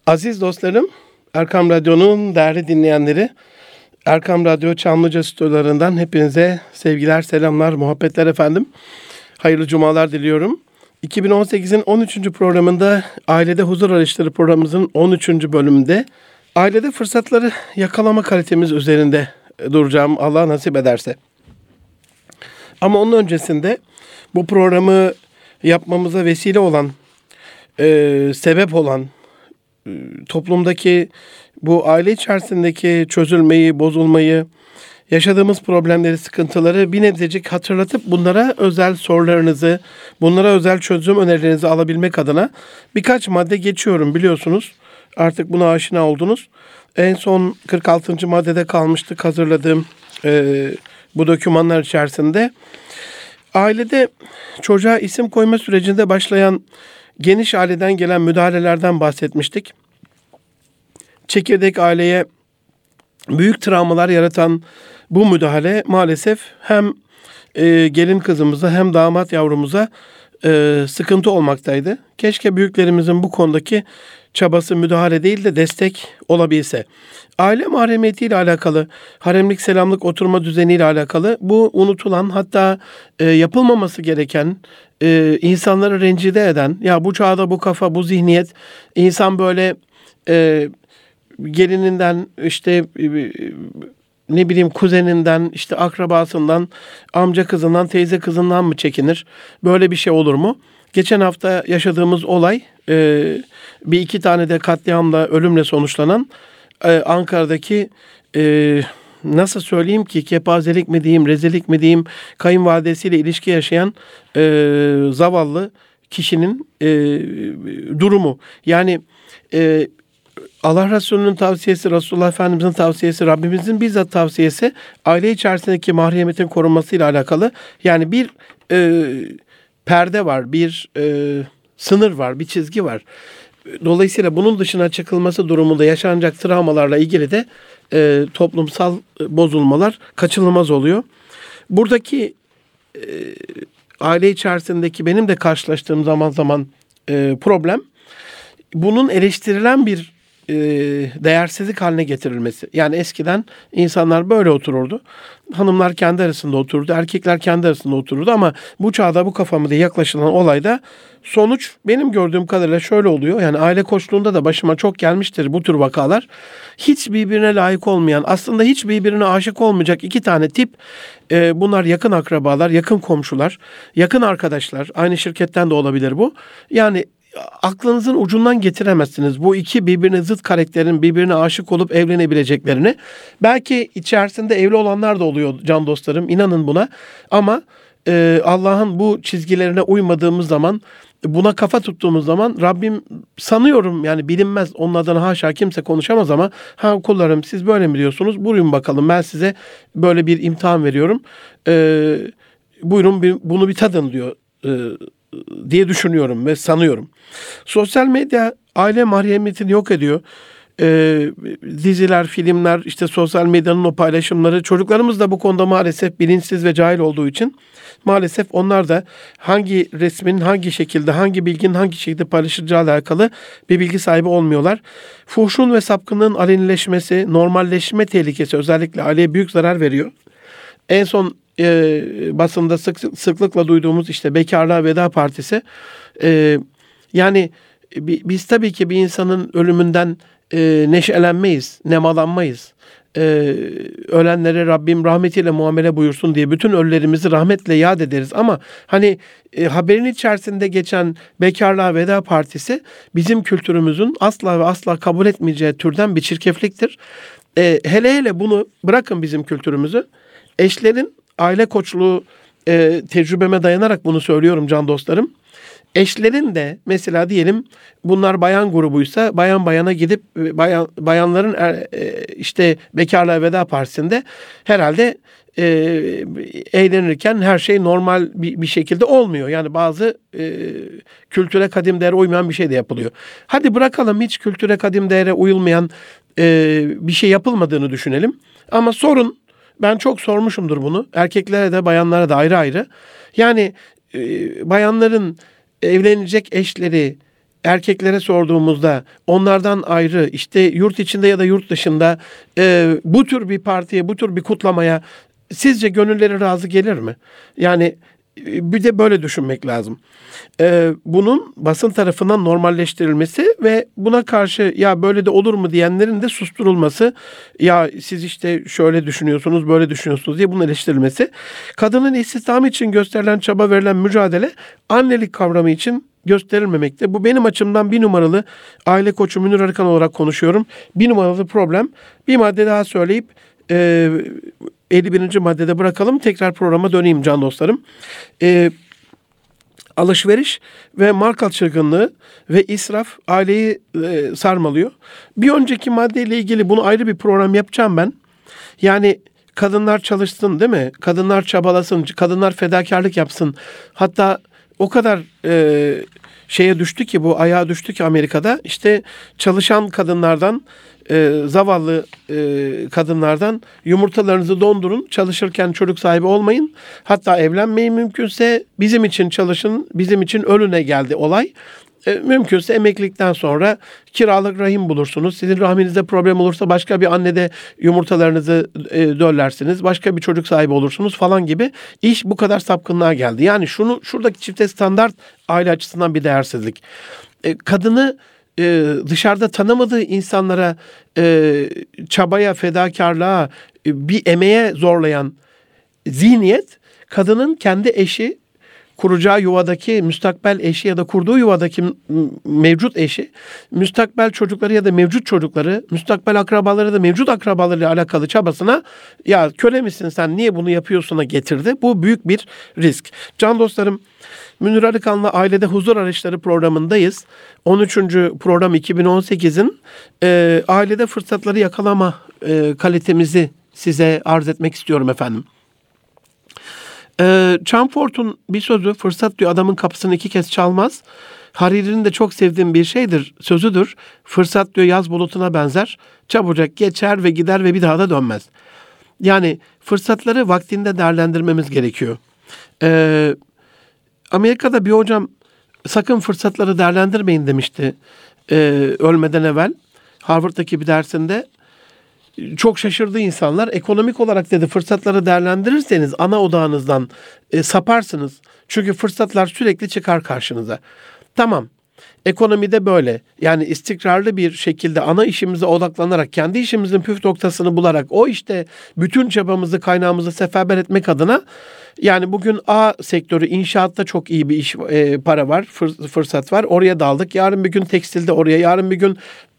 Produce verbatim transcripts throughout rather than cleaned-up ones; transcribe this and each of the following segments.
Aziz dostlarım, Erkam Radyo'nun değerli dinleyenleri, Erkam Radyo Çamlıca stüdyolarından hepinize sevgiler, selamlar, muhabbetler efendim. Hayırlı cumalar diliyorum. iki bin on sekizin on üçüncü programında Ailede Huzur Arayışları programımızın on üçüncü bölümünde ailede fırsatları yakalama kalitemiz üzerinde duracağım Allah nasip ederse. Ama onun öncesinde bu programı yapmamıza vesile olan, e, sebep olan, toplumdaki bu aile içerisindeki çözülmeyi, bozulmayı, yaşadığımız problemleri, sıkıntıları bir nebzecik hatırlatıp bunlara özel sorularınızı, bunlara özel çözüm önerilerinizi alabilmek adına birkaç madde geçiyorum biliyorsunuz. Artık buna aşina oldunuz. En son kırk altıncı maddede kalmıştık hazırladığım e, bu dokümanlar içerisinde. Ailede çocuğa isim koyma sürecinde başlayan geniş aileden gelen müdahalelerden bahsetmiştik. Çekirdek aileye büyük travmalar yaratan bu müdahale maalesef hem e, gelin kızımıza hem damat yavrumuza e, sıkıntı olmaktaydı. Keşke büyüklerimizin bu konudaki çabası müdahale değil de destek olabilse. Aile mahremiyetiyle alakalı, haremlik selamlık oturma düzeniyle alakalı bu unutulan, hatta e, yapılmaması gereken, e, insanları rencide eden, ya bu çağda bu kafa, bu zihniyet, insan böyle e, gelininden, işte e, ne bileyim kuzeninden, işte akrabasından, amca kızından, teyze kızından mı çekinir? Böyle bir şey olur mu? Geçen hafta yaşadığımız olay e, bir iki tane de katliamla, ölümle sonuçlanan e, Ankara'daki e, nasıl söyleyeyim ki, kepazelik mi diyeyim, rezillik mi diyeyim, kayınvalidesiyle ilişki yaşayan e, zavallı kişinin e, durumu. Yani e, Allah Resulü'nün tavsiyesi, Resulullah Efendimiz'in tavsiyesi, Rabbimizin bizzat tavsiyesi aile içerisindeki mahremiyetin korunmasıyla alakalı. Yani bir e, perde var, bir e, sınır var, bir çizgi var. Dolayısıyla bunun dışına çıkılması durumunda yaşanacak travmalarla ilgili de e, toplumsal bozulmalar kaçınılmaz oluyor. Buradaki e, aile içerisindeki benim de karşılaştığım zaman zaman e, problem, bunun eleştirilen bir e, değersizlik haline getirilmesi. Yani eskiden insanlar böyle otururdu. Hanımlar kendi arasında otururdu, erkekler kendi arasında otururdu ama bu çağda bu kafamı diye yaklaşılan olayda sonuç benim gördüğüm kadarıyla şöyle oluyor. Yani aile koçluğunda da başıma çok gelmiştir bu tür vakalar. Hiç birbirine layık olmayan, aslında hiç birbirine aşık olmayacak iki tane tip. E, bunlar yakın akrabalar, yakın komşular, yakın arkadaşlar. Aynı şirketten de olabilir bu. Yani aklınızın ucundan getiremezsiniz bu iki birbirine zıt karakterin birbirine aşık olup evlenebileceklerini. Belki içerisinde evli olanlar da oluyor can dostlarım, inanın buna. Ama e, Allah'ın bu çizgilerine uymadığımız zaman, buna kafa tuttuğumuz zaman Rabbim, sanıyorum yani bilinmez, onun adına haşa kimse konuşamaz ama ha kullarım siz böyle mi diyorsunuz? Buyurun bakalım, ben size böyle bir imtihan veriyorum. E, buyurun bir, bunu bir tadın diyor e, diye düşünüyorum ve sanıyorum. Sosyal medya aile mahremiyetini yok ediyor. Ee, diziler, filmler, işte sosyal medyanın o paylaşımları, çocuklarımız da bu konuda maalesef bilinçsiz ve cahil olduğu için maalesef onlar da hangi resmin hangi şekilde, hangi bilginin hangi şekilde paylaşılacağı alakalı bir bilgi sahibi olmuyorlar. Fuhşun ve sapkınlığın alenileşmesi, normalleşme tehlikesi özellikle aileye büyük zarar veriyor. En son e, basında sık, sıklıkla duyduğumuz işte bekarlığa veda partisi. E, yani biz tabii ki bir insanın ölümünden e, neşelenmeyiz, nemalanmayız. E, ölenlere Rabbim rahmetiyle muamele buyursun diye bütün ölülerimizi rahmetle yad ederiz. Ama hani e, haberin içerisinde geçen bekarlığa veda partisi bizim kültürümüzün asla ve asla kabul etmeyeceği türden bir çirkefliktir. E, hele hele bunu bırakın bizim kültürümüzü. Eşlerin aile koçluğu e, tecrübeme dayanarak bunu söylüyorum can dostlarım. Eşlerin de mesela diyelim bunlar bayan grubuysa bayan bayana gidip bayan, bayanların e, işte bekarlığa veda partisinde herhalde e, eğlenirken her şey normal bir, bir şekilde olmuyor. Yani bazı e, kültüre kadim değere uymayan bir şey de yapılıyor. Hadi bırakalım hiç kültüre kadim değere uyulmayan e, bir şey yapılmadığını düşünelim. Ama sorun, ben çok sormuşumdur bunu. Erkeklere de bayanlara da ayrı ayrı. Yani e, bayanların evlenecek eşleri erkeklere sorduğumuzda onlardan ayrı işte yurt içinde ya da yurt dışında e, bu tür bir partiye, bu tür bir kutlamaya sizce gönülleri razı gelir mi? Yani e, bir de böyle düşünmek lazım. E, bunun basın tarafından normalleştirilmesi ve buna karşı ya böyle de olur mu diyenlerin de susturulması, ya siz işte şöyle düşünüyorsunuz, böyle düşünüyorsunuz diye bunun eleştirilmesi. Kadının istihdamı için gösterilen çaba, verilen mücadele annelik kavramı için gösterilmemekte. Bu benim açımdan bir numaralı, aile koçu Münir Arıkan olarak konuşuyorum. Bir numaralı problem. Bir madde daha söyleyip e, elli birinci maddede bırakalım. Tekrar programa döneyim can dostlarım. E, alışveriş ve marka çılgınlığı ve israf aileyi e, sarmalıyor. Bir önceki maddeyle ilgili bunu ayrı bir program yapacağım ben. Yani kadınlar çalışsın, değil mi? Kadınlar çabalasın, kadınlar fedakarlık yapsın. Hatta o kadar e, şeye düştü ki, bu ayağa düştü ki Amerika'da işte çalışan kadınlardan, e, zavallı e, kadınlardan yumurtalarınızı dondurun, çalışırken çocuk sahibi olmayın. Hatta evlenmeyin, mümkünse bizim için çalışın, bizim için ölüne geldi olay. E, mümkünse emeklilikten sonra kiralık rahim bulursunuz. Sizin rahminizde problem olursa başka bir annede yumurtalarınızı e, döllersiniz. Başka bir çocuk sahibi olursunuz falan gibi. İş bu kadar sapkınlığa geldi. Yani şunu, şuradaki çifte standart aile açısından bir değersizlik. E, kadını e, dışarıda tanımadığı insanlara e, çabaya, fedakarlığa, e, bir emeğe zorlayan zihniyet, kadının eşi eşi, kuracağı yuvadaki müstakbel eşi ya da kurduğu yuvadaki mevcut eşi, müstakbel çocukları ya da mevcut çocukları, müstakbel akrabaları ya da mevcut akrabalarıyla alakalı çabasına ya köle misin sen, niye bunu yapıyorsun'a getirdi. Bu büyük bir risk. Can dostlarım, Münir Arıkan'la Ailede Huzur Arayışları programındayız. on üçüncü program iki bin on sekizin e, ailede fırsatları yakalama e, kalitemizi size arz etmek istiyorum efendim. Ee, Chamfort'un bir sözü, fırsat diyor adamın kapısını iki kez çalmaz. Hariri'nin de çok sevdiğim bir şeydir, sözüdür. Fırsat diyor yaz bulutuna benzer. Çabucak geçer ve gider ve bir daha da dönmez. Yani fırsatları vaktinde değerlendirmemiz gerekiyor. Ee, Amerika'da bir hocam sakın fırsatları değerlendirmeyin demişti ee, ölmeden evvel. Harvard'daki bir dersinde. Çok şaşırdı insanlar. Ekonomik olarak dedi fırsatları değerlendirirseniz ana odağınızdan e, saparsınız. Çünkü fırsatlar sürekli çıkar karşınıza. Tamam. Ekonomide böyle. Yani istikrarlı bir şekilde ana işimize odaklanarak, kendi işimizin püf noktasını bularak o işte bütün çabamızı, kaynağımızı seferber etmek adına, yani bugün A sektörü inşaatta çok iyi bir iş e, para var, fırs- fırsat var. Oraya daldık. Yarın bir gün tekstilde oraya, yarın bir gün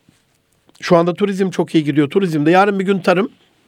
şu anda turizm çok iyi gidiyor. Turizmde yarın bir gün tarım.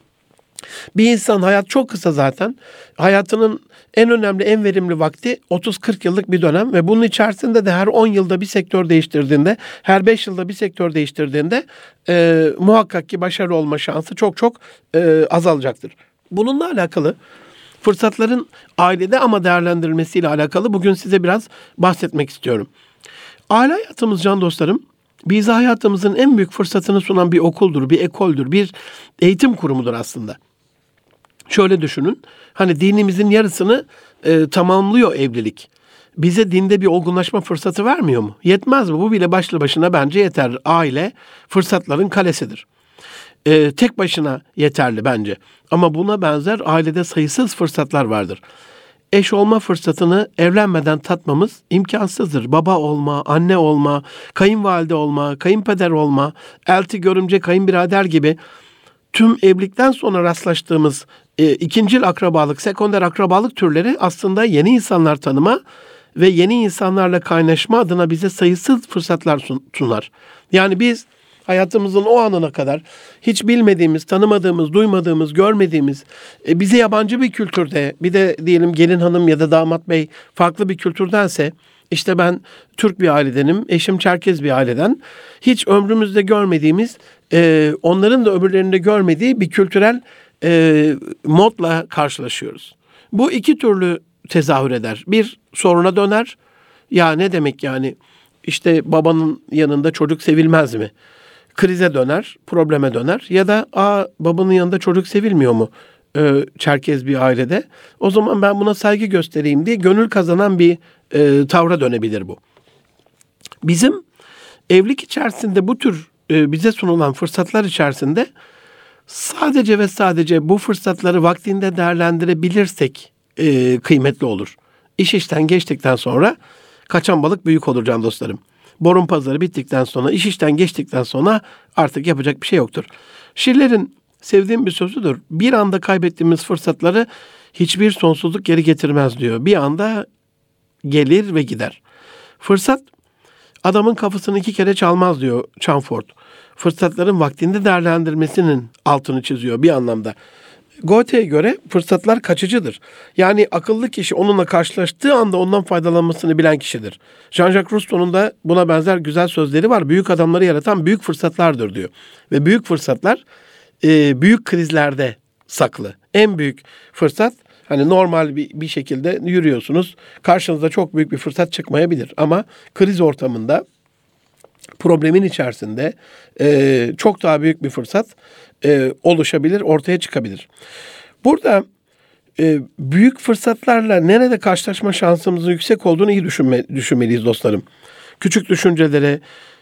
Bir insan, hayat çok kısa zaten. Hayatının en önemli, en verimli vakti otuz kırk yıllık bir dönem ve bunun içerisinde de her on yılda bir sektör değiştirdiğinde, her beş yılda bir sektör değiştirdiğinde e, muhakkak ki başarılı olma şansı çok çok e, azalacaktır. Bununla alakalı, fırsatların ailede ama değerlendirilmesiyle alakalı bugün size biraz bahsetmek istiyorum. Aile hayatımız can dostlarım, bize hayatımızın en büyük fırsatını sunan bir okuldur, bir ekoldür, bir eğitim kurumudur aslında. Şöyle düşünün, hani dinimizin yarısını e, tamamlıyor evlilik. Bize dinde bir olgunlaşma fırsatı vermiyor mu? Yetmez mi? Bu bile başlı başına bence yeter. Aile fırsatların kalesidir. E, tek başına yeterli bence. Ama buna benzer ailede sayısız fırsatlar vardır. Eş olma fırsatını evlenmeden tatmamız imkansızdır. Baba olma, anne olma, kayınvalide olma, kayınpeder olma, elti, görümce, kayınbirader gibi tüm evlilikten sonra rastlaştığımız e, ikincil akrabalık, sekonder akrabalık türleri aslında yeni insanlar tanıma ve yeni insanlarla kaynaşma adına bize sayısız fırsatlar sunar. Yani biz hayatımızın o anına kadar hiç bilmediğimiz, tanımadığımız, duymadığımız, görmediğimiz, e, bize yabancı bir kültürde, bir de diyelim gelin hanım ya da damat bey farklı bir kültürdense, işte ben Türk bir ailedenim, eşim Çerkez bir aileden, hiç ömrümüzde görmediğimiz, e, onların da öbürlerinde görmediği bir kültürel e, modla karşılaşıyoruz. Bu iki türlü tezahür eder. Bir, soruna döner. Ya ne demek yani? İşte babanın yanında çocuk sevilmez mi? Krize döner, probleme döner. Ya da aa babanın yanında çocuk sevilmiyor mu ee, Çerkez bir ailede? O zaman ben buna saygı göstereyim diye gönül kazanan bir e, tavra dönebilir bu. Bizim Evlilik içerisinde bu tür e, bize sunulan fırsatlar içerisinde sadece ve sadece bu fırsatları vaktinde değerlendirebilirsek e, kıymetli olur. İş işten geçtikten sonra kaçan balık büyük olur can dostlarım. Borun pazarı bittikten sonra, iş işten geçtikten sonra artık yapacak bir şey yoktur. Schiller'in sevdiğim bir sözüdür. Bir anda kaybettiğimiz fırsatları hiçbir sonsuzluk geri getirmez diyor. Bir anda gelir ve gider. Fırsat adamın kafasını iki kere çalmaz diyor Chamfort. Fırsatların vaktinde değerlendirmesinin altını çiziyor bir anlamda. Goethe'ye göre fırsatlar kaçıcıdır. Yani akıllı kişi onunla karşılaştığı anda ondan faydalanmasını bilen kişidir. Jean-Jacques Rousseau'nun da buna benzer güzel sözleri var. Büyük adamları yaratan büyük fırsatlardır diyor. Ve büyük fırsatlar e, büyük krizlerde saklı. En büyük fırsat hani normal bir, bir şekilde yürüyorsunuz. Karşınıza çok büyük bir fırsat çıkmayabilir. Ama kriz ortamında problemin içerisinde e, çok daha büyük bir fırsat e, oluşabilir, ortaya çıkabilir. Burada e, büyük fırsatlarla nerede karşılaşma şansımızın yüksek olduğunu iyi düşünme, düşünmeliyiz dostlarım. Küçük düşüncelere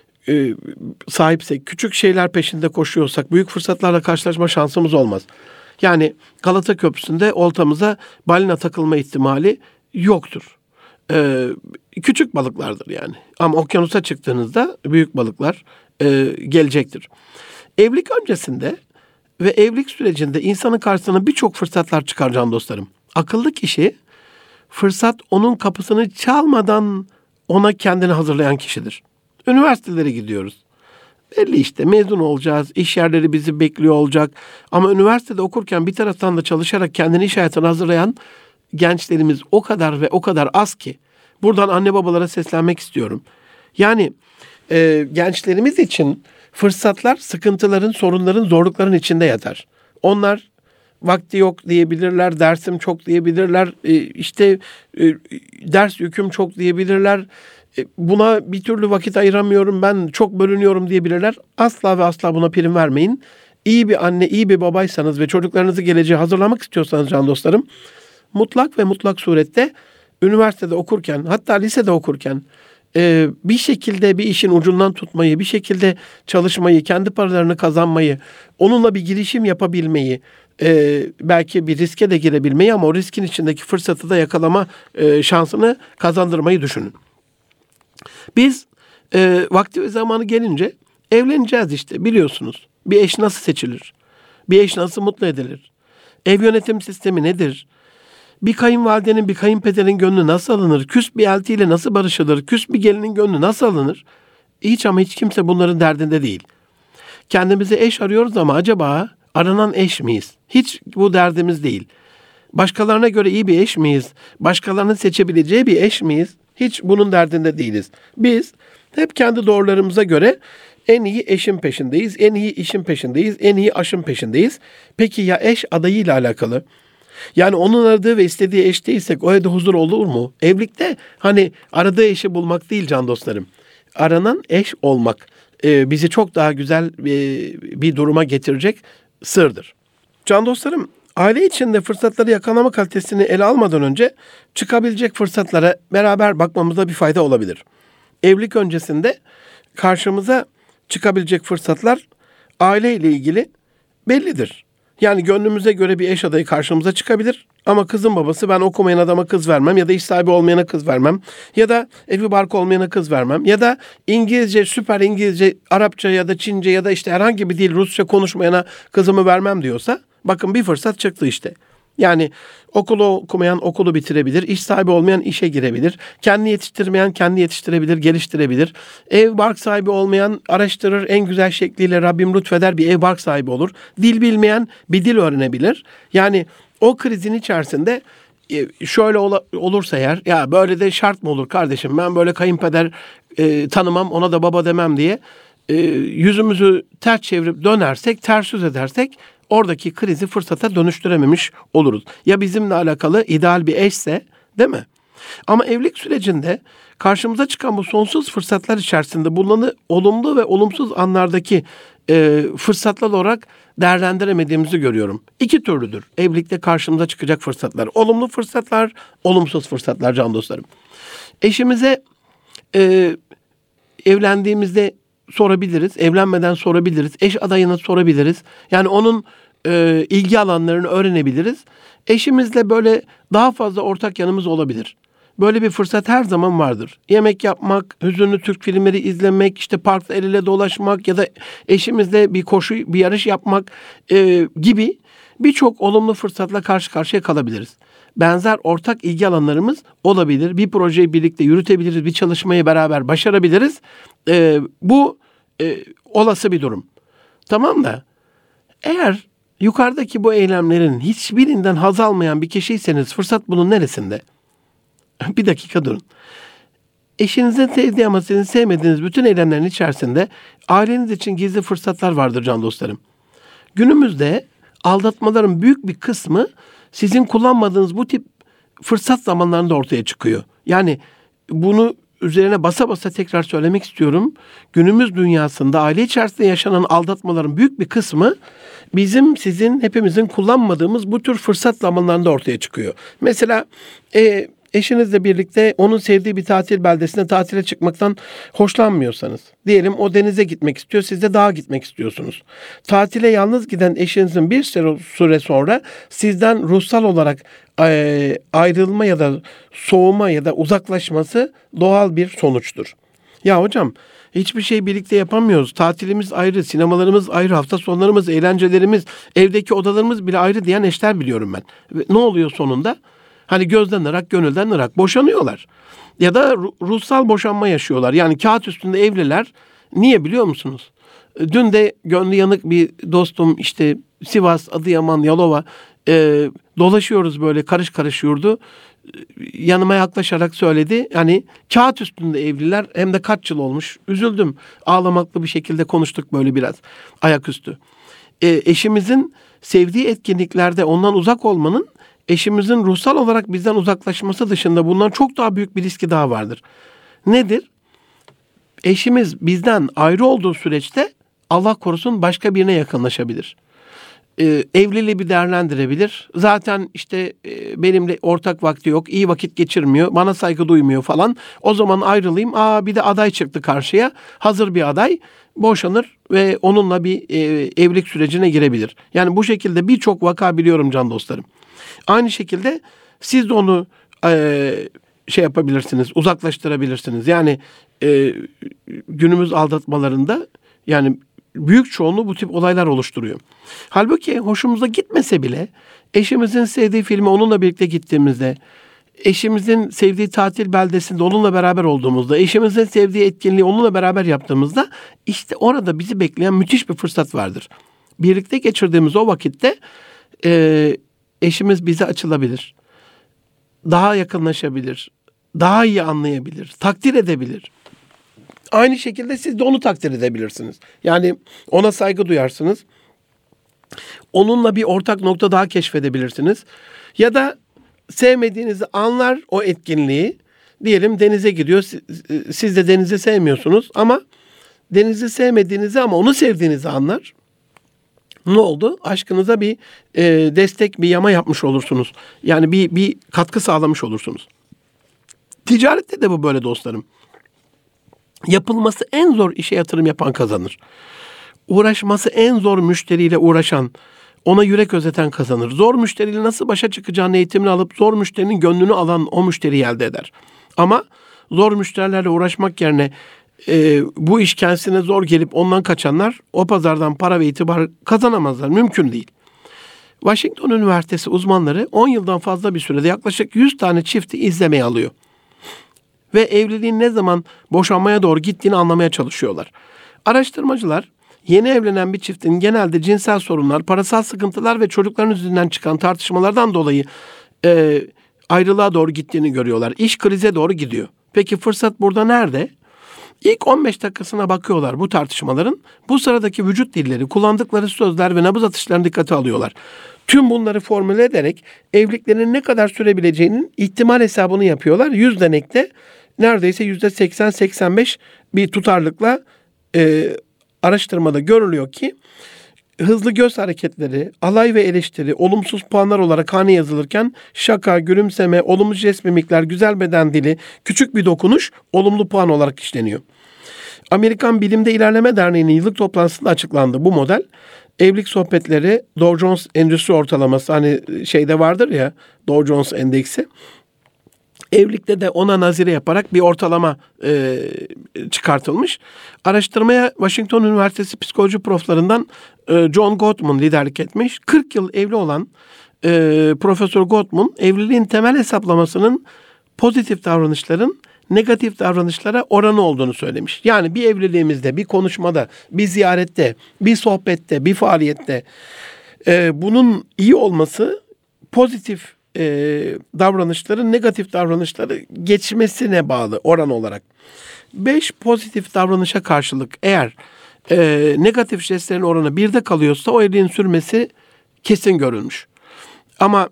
e, sahipsek, küçük şeyler peşinde koşuyorsak büyük fırsatlarla karşılaşma şansımız olmaz. Yani Galata Köprüsü'nde oltamıza balina takılma ihtimali yoktur. Ee, küçük balıklardır yani. Ama okyanusa çıktığınızda büyük balıklar e, gelecektir. Evlilik öncesinde ve evlilik sürecinde insanın karşısına birçok fırsatlar çıkar can dostlarım. Akıllı kişi fırsat onun kapısını çalmadan ona kendini hazırlayan kişidir. Üniversitelere gidiyoruz. Belli işte mezun olacağız, iş yerleri bizi bekliyor olacak. Ama üniversitede okurken bir taraftan da çalışarak kendini iş hayatına hazırlayan gençlerimiz o kadar ve o kadar az ki. Buradan anne babalara seslenmek istiyorum. Yani e, gençlerimiz için fırsatlar sıkıntıların, sorunların, zorlukların içinde yatar. Onlar vakti yok diyebilirler, dersim çok diyebilirler, e, işte e, ders yüküm çok diyebilirler. E, buna bir türlü vakit ayıramıyorum, ben çok bölünüyorum diyebilirler. Asla ve asla buna prim vermeyin. İyi bir anne, iyi bir babaysanız ve çocuklarınızı geleceğe hazırlamak istiyorsanız can dostlarım, mutlak ve mutlak surette üniversitede okurken, hatta lisede okurken e, bir şekilde bir işin ucundan tutmayı, bir şekilde çalışmayı, kendi paralarını kazanmayı, onunla bir girişim yapabilmeyi, e, belki bir riske de girebilmeyi ama o riskin içindeki fırsatı da yakalama e, şansını kazandırmayı düşünün. Biz e, vakti ve zamanı gelince evleneceğiz işte biliyorsunuz. Bir eş nasıl seçilir? Bir eş nasıl mutlu edilir? Ev yönetim sistemi nedir? Bir kayınvalidenin, bir kayınpederin gönlü nasıl alınır? Küs bir eltiyle nasıl barışılır? Küs bir gelinin gönlü nasıl alınır? Hiç ama hiç kimse bunların derdinde değil. Kendimize eş arıyoruz ama acaba aranan eş miyiz? Hiç bu derdimiz değil. Başkalarına göre iyi bir eş miyiz? Başkalarının seçebileceği bir eş miyiz? Hiç bunun derdinde değiliz. Biz hep kendi doğrularımıza göre en iyi eşin peşindeyiz, en iyi işin peşindeyiz, en iyi aşın peşindeyiz. Peki ya eş adayıyla alakalı? Yani onun aradığı ve istediği eş değilsek o evde huzur olur mu? Evlilikte hani aradığı eşi bulmak değil can dostlarım. Aranan eş olmak e, bizi çok daha güzel e, bir duruma getirecek sırdır. Can dostlarım, aile içinde fırsatları yakalama kalitesini ele almadan önce çıkabilecek fırsatlara beraber bakmamızda bir fayda olabilir. Evlilik öncesinde karşımıza çıkabilecek fırsatlar aile ile ilgili bellidir. Yani gönlümüze göre bir eş adayı karşımıza çıkabilir. Ama kızın babası ben okumayan adama kız vermem ya da iş sahibi olmayana kız vermem. Ya da evi barkı olmayana kız vermem. Ya da İngilizce, süper İngilizce, Arapça ya da Çince ya da işte herhangi bir dil Rusça konuşmayana kızımı vermem diyorsa bakın bir fırsat çıktı işte. Yani okulu okumayan okulu bitirebilir, iş sahibi olmayan işe girebilir, kendi yetiştirmeyen kendi yetiştirebilir, geliştirebilir. Ev bark sahibi olmayan araştırır, en güzel şekliyle Rabbim lütfeder bir ev bark sahibi olur. Dil bilmeyen bir dil öğrenebilir. Yani o krizin içerisinde şöyle olursa eğer, ya böyle de şart mı olur kardeşim, ben böyle kayınpeder e, tanımam, ona da baba demem diye e, yüzümüzü ters çevirip dönersek, ters yüz edersek oradaki krizi fırsata dönüştürememiş oluruz. Ya bizimle alakalı ideal bir eşse, değil mi? Ama evlilik sürecinde karşımıza çıkan bu sonsuz fırsatlar içerisinde bunları olumlu ve olumsuz anlardaki e, fırsatlar olarak değerlendiremediğimizi görüyorum. İki türlüdür evlilikte karşımıza çıkacak fırsatlar. Olumlu fırsatlar, olumsuz fırsatlar can dostlarım. Eşimize e, evlendiğimizde sorabiliriz, evlenmeden sorabiliriz, eş adayına sorabiliriz. Yani onun e, ilgi alanlarını öğrenebiliriz. Eşimizle böyle daha fazla ortak yanımız olabilir. Böyle bir fırsat her zaman vardır. Yemek yapmak, hüzünlü Türk filmleri izlemek, işte parkta el ele dolaşmak ya da eşimizle bir koşu, bir yarış yapmak e, gibi birçok olumlu fırsatla karşı karşıya kalabiliriz. Benzer ortak ilgi alanlarımız olabilir. Bir projeyi birlikte yürütebiliriz, bir çalışmayı beraber başarabiliriz. E, bu e, olası bir durum. Tamam da eğer yukarıdaki bu eylemlerin hiçbirinden haz almayan bir kişiyseniz fırsat bunun neresinde? Bir dakika durun. Eşinizin sevdiği ama sizin sevmediğiniz bütün eylemlerin içerisinde aileniz için gizli fırsatlar vardır can dostlarım. Günümüzde aldatmaların büyük bir kısmı sizin kullanmadığınız bu tip fırsat zamanlarında ortaya çıkıyor. Yani bunu üzerine basa basa tekrar söylemek istiyorum. Günümüz dünyasında aile içerisinde yaşanan aldatmaların büyük bir kısmı bizim, sizin, hepimizin kullanmadığımız bu tür fırsat zamanlarında ortaya çıkıyor. Mesela e, eşinizle birlikte onun sevdiği bir tatil beldesine tatile çıkmaktan hoşlanmıyorsanız, diyelim o denize gitmek istiyor, siz de dağa gitmek istiyorsunuz. Tatile yalnız giden eşinizin bir süre sonra sizden ruhsal olarak e, ayrılma ya da soğuma ya da uzaklaşması doğal bir sonuçtur. Ya hocam, hiçbir şey birlikte yapamıyoruz. Tatilimiz ayrı, sinemalarımız ayrı, hafta sonlarımız, eğlencelerimiz, evdeki odalarımız bile ayrı diyen eşler biliyorum ben. Ve ne oluyor sonunda? Hani gözden ırak, gönülden ırak. Boşanıyorlar. Ya da ruhsal boşanma yaşıyorlar. Yani kağıt üstünde evliler. Niye biliyor musunuz? Dün de gönlü yanık bir dostum işte Sivas, Adıyaman, Yalova e, dolaşıyoruz böyle karış karış yurdu. Yanıma yaklaşarak söyledi. Yani kağıt üstünde evliler, hem de kaç yıl olmuş. Üzüldüm. Ağlamaklı bir şekilde konuştuk böyle biraz ayaküstü. E, eşimizin sevdiği etkinliklerde ondan uzak olmanın eşimizin ruhsal olarak bizden uzaklaşması dışında bundan çok daha büyük bir riski daha vardır. Nedir? Eşimiz bizden ayrı olduğu süreçte Allah korusun başka birine yakınlaşabilir. Ee, evliliği bir değerlendirebilir. Zaten işte e, benimle ortak vakti yok, iyi vakit geçirmiyor, bana saygı duymuyor falan. O zaman ayrılayım. Aa bir de aday çıktı karşıya. Hazır bir aday. Boşanır ve onunla bir e, evlilik sürecine girebilir. Yani bu şekilde birçok vaka biliyorum can dostlarım. Aynı şekilde siz de onu e, şey yapabilirsiniz, uzaklaştırabilirsiniz. Yani e, günümüz aldatmalarında yani büyük çoğunluğu bu tip olaylar oluşturuyor. Halbuki hoşumuza gitmese bile eşimizin sevdiği filme onunla birlikte gittiğimizde, eşimizin sevdiği tatil beldesinde onunla beraber olduğumuzda, eşimizin sevdiği etkinliği onunla beraber yaptığımızda işte orada bizi bekleyen müthiş bir fırsat vardır. Birlikte geçirdiğimiz o vakitte e, eşimiz bize açılabilir, daha yakınlaşabilir, daha iyi anlayabilir, takdir edebilir. Aynı şekilde siz de onu takdir edebilirsiniz. Yani ona saygı duyarsınız. Onunla bir ortak nokta daha keşfedebilirsiniz. Ya da sevmediğinizi anlar o etkinliği. Diyelim denize gidiyor. Siz de denizi sevmiyorsunuz ama denizi sevmediğinizi ama onu sevdiğinizi anlar. Ne oldu? Aşkınıza bir e, destek, bir yama yapmış olursunuz. Yani bir, bir katkı sağlamış olursunuz. Ticarette de bu böyle dostlarım. Yapılması en zor işe yatırım yapan kazanır. Uğraşması en zor müşteriyle uğraşan, ona yürek özeten kazanır. Zor müşteriyle nasıl başa çıkacağını eğitimini alıp zor müşterinin gönlünü alan o müşteriyi elde eder. Ama zor müşterilerle uğraşmak yerine e, bu iş kendisine zor gelip ondan kaçanlar o pazardan para ve itibar kazanamazlar. Mümkün değil. Washington Üniversitesi uzmanları on yıldan fazla bir sürede yaklaşık yüz tane çifti izlemeye alıyor. Ve evliliğin ne zaman boşanmaya doğru gittiğini anlamaya çalışıyorlar. Araştırmacılar yeni evlenen bir çiftin genelde cinsel sorunlar, parasal sıkıntılar ve çocukların yüzünden çıkan tartışmalardan dolayı e, ayrılığa doğru gittiğini görüyorlar. İş krize doğru gidiyor. Peki fırsat burada nerede? İlk on beş dakikasına bakıyorlar bu tartışmaların. Bu sıradaki vücut dilleri, kullandıkları sözler ve nabız atışlarını dikkate alıyorlar. Tüm bunları formüle ederek evliliklerin ne kadar sürebileceğinin ihtimal hesabını yapıyorlar. Yüz denekte neredeyse yüzde seksen seksen beş bir tutarlılıkla e, araştırmada görülüyor ki hızlı göz hareketleri, alay ve eleştiri, olumsuz puanlar olarak hane yazılırken şaka, gülümseme, olumlu jest mimikler, güzel beden dili, küçük bir dokunuş olumlu puan olarak işleniyor. Amerikan Bilimde İlerleme Derneği'nin yıllık toplantısında açıklandı bu model. Evlilik sohbetleri, Dow Jones Endüstri Ortalaması, hani şeyde vardır ya Dow Jones Endeksi. Evlilikte de ona nazire yaparak bir ortalama e, çıkartılmış. Araştırmaya Washington Üniversitesi psikoloji proflarından e, John Gottman liderlik etmiş. kırk yıl evli olan e, Profesör Gottman, evliliğin temel hesaplamasının pozitif davranışların negatif davranışlara oranı olduğunu söylemiş. Yani bir evliliğimizde, bir konuşmada, bir ziyarette, bir sohbette, bir faaliyette e, bunun iyi olması pozitif e, davranışların negatif davranışları geçmesine bağlı oran olarak. Beş pozitif davranışa karşılık eğer e, negatif jestlerin oranı birde kalıyorsa o evliliğin sürmesi kesin görülmüş. Ama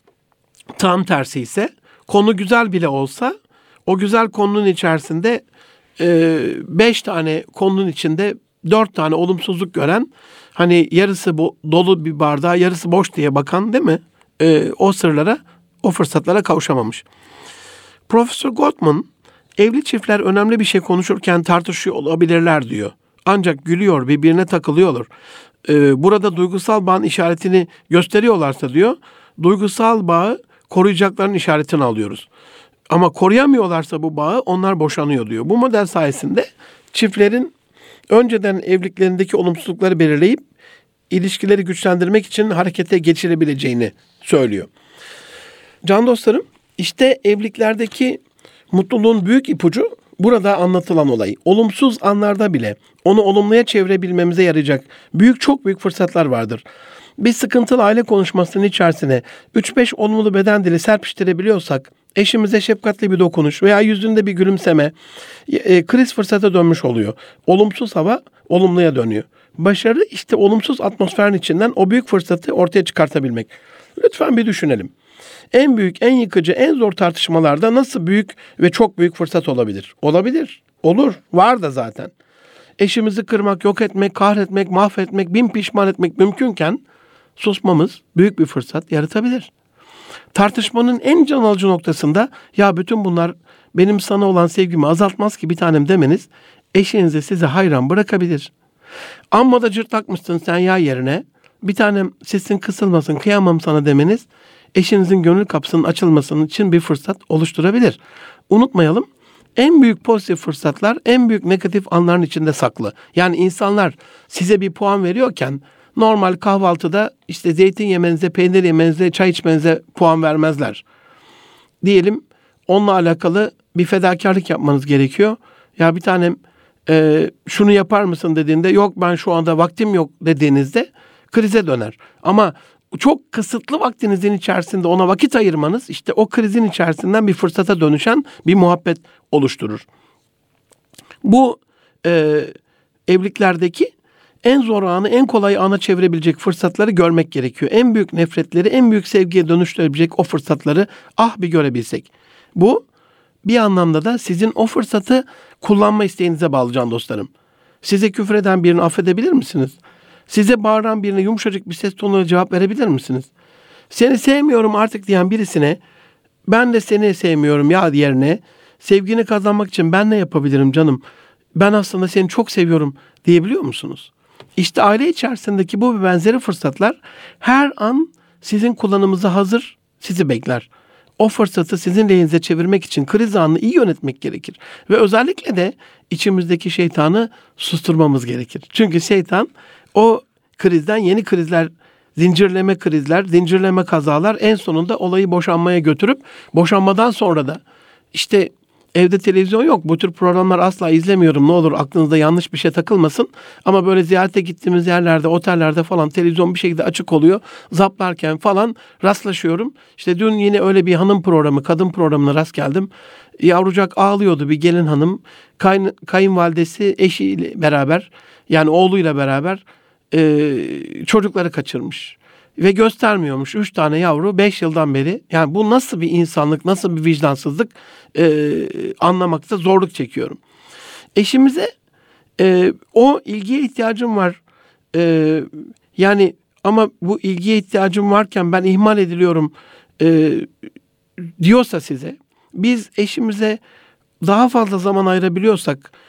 tam tersi ise konu güzel bile olsa o güzel konunun içerisinde e, beş tane konunun içinde dört tane olumsuzluk gören, hani yarısı bo- dolu bir bardağa yarısı boş diye bakan, değil mi? E, o sırlara, o fırsatlara kavuşamamış. Profesör Gottman, evli çiftler önemli bir şey konuşurken tartışıyor olabilirler diyor. Ancak gülüyor, birbirine takılıyorlar. E, burada duygusal bağın işaretini gösteriyorlarsa diyor, duygusal bağı koruyacakların işaretini alıyoruz. Ama koruyamıyorlarsa bu bağı onlar boşanıyor diyor. Bu model sayesinde çiftlerin önceden evliliklerindeki olumsuzlukları belirleyip ilişkileri güçlendirmek için harekete geçirebileceğini söylüyor. Can dostlarım, işte evliliklerdeki mutluluğun büyük ipucu burada anlatılan olay. Olumsuz anlarda bile onu olumluya çevirebilmemize yarayacak büyük, çok büyük fırsatlar vardır. Bir sıkıntılı aile konuşmasının içerisine üç beş olumlu beden dili serpiştirebiliyorsak, eşimize şefkatli bir dokunuş veya yüzünde bir gülümseme e, kriz fırsata dönmüş oluyor. Olumsuz hava olumluya dönüyor. Başarı işte olumsuz atmosferin içinden o büyük fırsatı ortaya çıkartabilmek. Lütfen bir düşünelim. En büyük, en yıkıcı, en zor tartışmalarda nasıl büyük ve çok büyük fırsat olabilir? Olabilir. Olur. Var da zaten. Eşimizi kırmak, yok etmek, kahretmek, mahvetmek, bin pişman etmek mümkünken susmamız büyük bir fırsat yaratabilir. Tartışmanın en can alıcı noktasında ya bütün bunlar benim sana olan sevgimi azaltmaz ki bir tanem demeniz eşinizi size hayran bırakabilir. Amma da cırtlakmışsın sen ya yerine bir tanem sesin kısılmasın kıyamam sana demeniz eşinizin gönül kapısının açılmasının için bir fırsat oluşturabilir. Unutmayalım, en büyük pozitif fırsatlar en büyük negatif anların içinde saklı. Yani insanlar size bir puan veriyorken normal kahvaltıda işte zeytin yemenize, peynir yemenize, çay içmenize puan vermezler. Diyelim onunla alakalı bir fedakarlık yapmanız gerekiyor. Ya bir tanem e, şunu yapar mısın dediğinde yok ben şu anda vaktim yok dediğinizde krize döner. Ama çok kısıtlı vaktinizin içerisinde ona vakit ayırmanız işte o krizin içerisinden bir fırsata dönüşen bir muhabbet oluşturur. Bu e, evliliklerdeki en zor anı en kolay ana çevirebilecek fırsatları görmek gerekiyor. En büyük nefretleri en büyük sevgiye dönüştürebilecek o fırsatları ah bir görebilsek. Bu bir anlamda da sizin o fırsatı kullanma isteğinize bağlı can dostlarım. Size küfür eden birini affedebilir misiniz? Size bağıran birine yumuşacık bir ses tonuyla cevap verebilir misiniz? Seni sevmiyorum artık diyen birisine ben de seni sevmiyorum ya yerine sevgini kazanmak için ben ne yapabilirim canım? Ben aslında seni çok seviyorum diyebiliyor musunuz? İşte aile içerisindeki bu ve benzeri fırsatlar her an sizin kullanımınıza hazır sizi bekler. O fırsatı sizin lehinize çevirmek için kriz anını iyi yönetmek gerekir. Ve özellikle de içimizdeki şeytanı susturmamız gerekir. Çünkü şeytan o krizden yeni krizler, zincirleme krizler, zincirleme kazalar en sonunda olayı boşanmaya götürüp boşanmadan sonra da işte evde televizyon yok. Bu tür programlar asla izlemiyorum. Ne olur aklınızda yanlış bir şey takılmasın. Ama böyle ziyarete gittiğimiz yerlerde, otellerde falan televizyon bir şekilde açık oluyor. Zaplarken falan rastlaşıyorum. İşte dün yine öyle bir hanım programı, kadın programına rast geldim. Yavrucak ağlıyordu bir gelin hanım. Kayın, kayınvalidesi eşiyle beraber yani oğluyla beraber e, çocukları kaçırmış. Ve göstermiyormuş. Üç tane yavru beş yıldan beri. Yani bu nasıl bir insanlık, nasıl bir vicdansızlık e, anlamakta zorluk çekiyorum. Eşimize e, o ilgiye ihtiyacım var. E, yani ama bu ilgiye ihtiyacım varken ben ihmal ediliyorum e, diyorsa size, biz eşimize daha fazla zaman ayırabiliyorsak,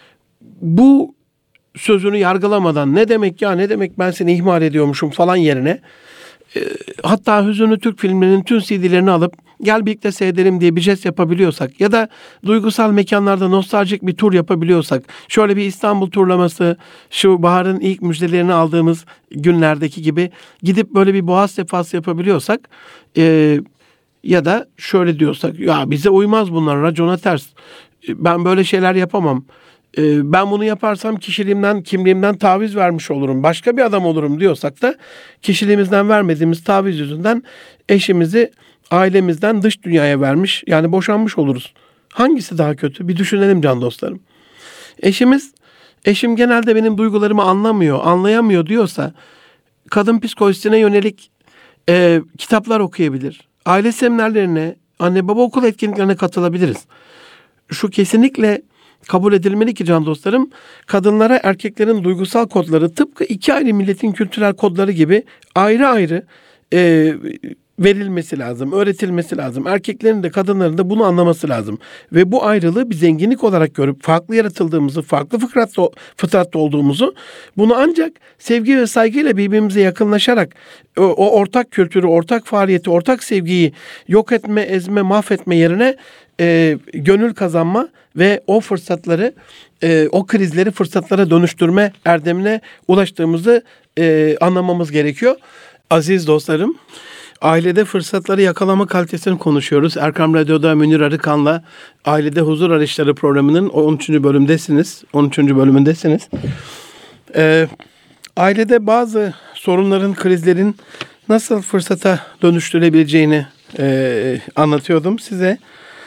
bu sözünü yargılamadan ne demek ya ne demek ben seni ihmal ediyormuşum falan yerine e, hatta Hüzünlü Türk filmlerinin tüm C D'lerini alıp gel birlikte seyredelim diye bir jest yapabiliyorsak ya da duygusal mekanlarda nostaljik bir tur yapabiliyorsak, şöyle bir İstanbul turlaması, şu baharın ilk müjdelerini aldığımız günlerdeki gibi gidip böyle bir boğaz sefası yapabiliyorsak e, ya da şöyle diyorsak ya bize uymaz bunlar, racona ters, ben böyle şeyler yapamam, e, ben bunu yaparsam kişiliğimden, kimliğimden taviz vermiş olurum, başka bir adam olurum diyorsak da kişiliğimizden vermediğimiz taviz yüzünden eşimizi ailemizden dış dünyaya vermiş, yani boşanmış oluruz. Hangisi daha kötü? Bir düşünelim can dostlarım. Eşimiz, eşim genelde benim duygularımı anlamıyor, anlayamıyor diyorsa kadın psikolojisine yönelik e, kitaplar okuyabilir. Aile seminerlerine, anne baba okul etkinliklerine katılabiliriz. Şu kesinlikle kabul edilmeli ki can dostlarım, kadınlara erkeklerin duygusal kodları tıpkı iki ayrı milletin kültürel kodları gibi ayrı ayrı e, verilmesi lazım, öğretilmesi lazım. Erkeklerin de kadınların da bunu anlaması lazım. Ve bu ayrılığı bir zenginlik olarak görüp farklı yaratıldığımızı, farklı fıtratta, fıtratta olduğumuzu, bunu ancak sevgi ve saygıyla birbirimize yakınlaşarak o, o ortak kültürü, ortak faaliyeti, ortak sevgiyi yok etme, ezme, mahvetme yerine e, gönül kazanma ve o fırsatları, e, o krizleri fırsatlara dönüştürme erdemine ulaştığımızı e, anlamamız gerekiyor. Aziz dostlarım, ailede fırsatları yakalama kalitesini konuşuyoruz. Erkam Radyo'da Münir Arıkan'la Ailede Huzur Arayışları programının on üçüncü bölümdesiniz. on üçüncü bölümündesiniz. Ee, ailede bazı sorunların, krizlerin nasıl fırsata dönüştürebileceğini e, anlatıyordum size.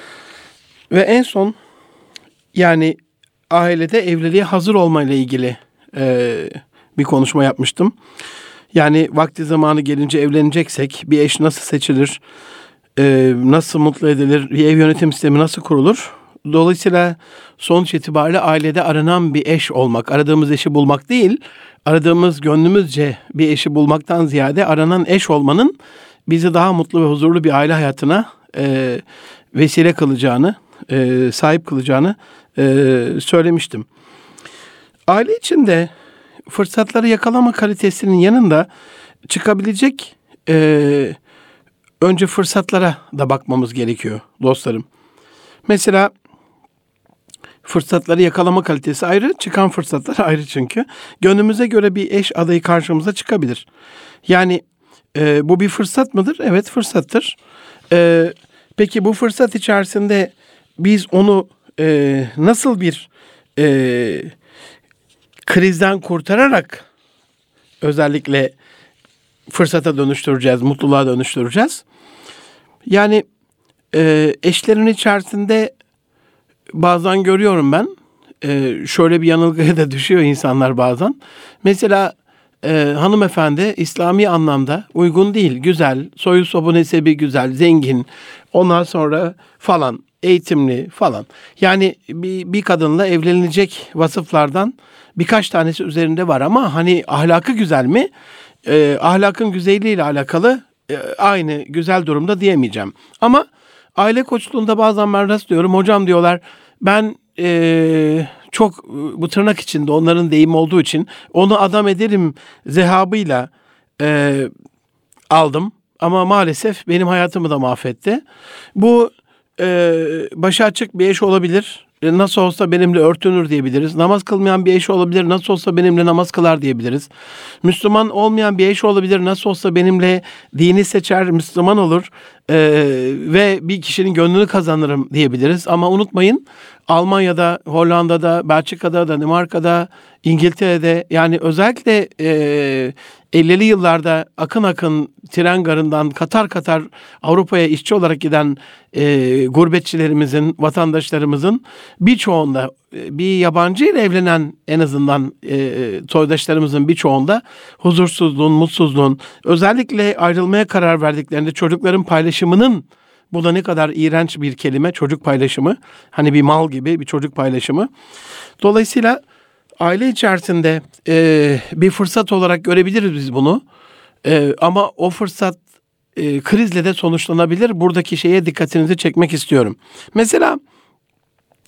Ve en son, yani ailede evliliğe hazır olmayla ilgili e, bir konuşma yapmıştım. Yani vakti zamanı gelince evleneceksek bir eş nasıl seçilir, e, nasıl mutlu edilir, bir ev yönetim sistemi nasıl kurulur? Dolayısıyla sonuç itibariyle ailede aranan bir eş olmak, aradığımız eşi bulmak değil, aradığımız gönlümüzce bir eşi bulmaktan ziyade aranan eş olmanın bizi daha mutlu ve huzurlu bir aile hayatına e, vesile kılacağını, e, sahip kılacağını e, söylemiştim. Aile içinde fırsatları yakalama kalitesinin yanında çıkabilecek e, önce fırsatlara da bakmamız gerekiyor dostlarım. Mesela fırsatları yakalama kalitesi ayrı, çıkan fırsatlar ayrı çünkü. Gönlümüze göre bir eş adayı karşımıza çıkabilir. Yani e, bu bir fırsat mıdır? Evet, fırsattır. E, peki bu fırsat içerisinde biz onu e, nasıl bir e, krizden kurtararak özellikle fırsata dönüştüreceğiz, mutluluğa dönüştüreceğiz? Yani e, eşlerin içerisinde bazen görüyorum ben, e, şöyle bir yanılgıya da düşüyor insanlar bazen. Mesela e, hanımefendi İslami anlamda uygun değil, güzel, soyu sobu nesebi güzel, zengin, ondan sonra falan, eğitimli falan. Yani bir, bir kadınla evlenilecek vasıflardan birkaç tanesi üzerinde var ama hani ahlakı güzel mi? E, ahlakın güzelliğiyle alakalı e, aynı güzel durumda diyemeyeceğim. Ama aile koçluğunda bazen ben rastlıyorum. Hocam diyorlar, ben e, çok bu tırnak içinde onların deyimi olduğu için onu adam ederim zehabıyla e, aldım. Ama maalesef benim hayatımı da mahvetti. Bu e, başı açık bir eş olabilir. Nasıl olsa benimle örtünür diyebiliriz. Namaz kılmayan bir eş olabilir. Nasıl olsa benimle namaz kılar diyebiliriz. Müslüman olmayan bir eş olabilir. Nasıl olsa benimle dini seçer, Müslüman olur ee, ve bir kişinin gönlünü kazanırım diyebiliriz. Ama unutmayın, Almanya'da, Hollanda'da, Belçika'da, Danimarka'da, İngiltere'de, yani özellikle e, ellili yıllarda akın akın tren garından katar katar Avrupa'ya işçi olarak giden e, gurbetçilerimizin, vatandaşlarımızın birçoğunda, e, bir yabancı ile evlenen en azından e, soydaşlarımızın birçoğunda huzursuzluğun, mutsuzluğun, özellikle ayrılmaya karar verdiklerinde çocukların paylaşımının, bu da ne kadar iğrenç bir kelime, çocuk paylaşımı, hani bir mal gibi bir çocuk paylaşımı. Dolayısıyla aile içerisinde e, bir fırsat olarak görebiliriz biz bunu. E, ama o fırsat e, krizle de sonuçlanabilir. Buradaki şeye dikkatinizi çekmek istiyorum. Mesela